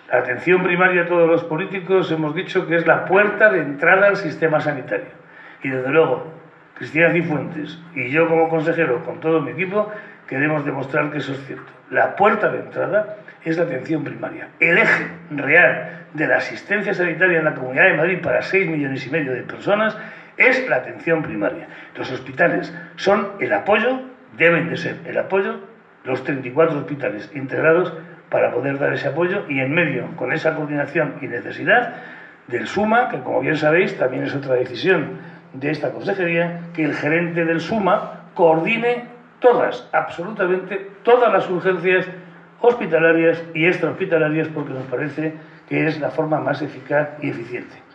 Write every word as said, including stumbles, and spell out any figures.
La atención primaria, todos los políticos hemos dicho que es la puerta de entrada al sistema sanitario. Y desde luego, Cristina Cifuentes y yo como consejero, con todo mi equipo, queremos demostrar que eso es cierto. La puerta de entrada es la atención primaria. El eje real de la asistencia sanitaria en la Comunidad de Madrid para seis millones y medio de personas es la atención primaria. Los hospitales son el apoyo, deben de ser el apoyo, los treinta y cuatro hospitales integrados para poder dar ese apoyo y en medio, con esa coordinación y necesidad del SUMA, que como bien sabéis también es otra decisión de esta consejería, que el gerente del SUMA coordine todas, absolutamente todas las urgencias hospitalarias y extrahospitalarias, porque nos parece que es la forma más eficaz y eficiente.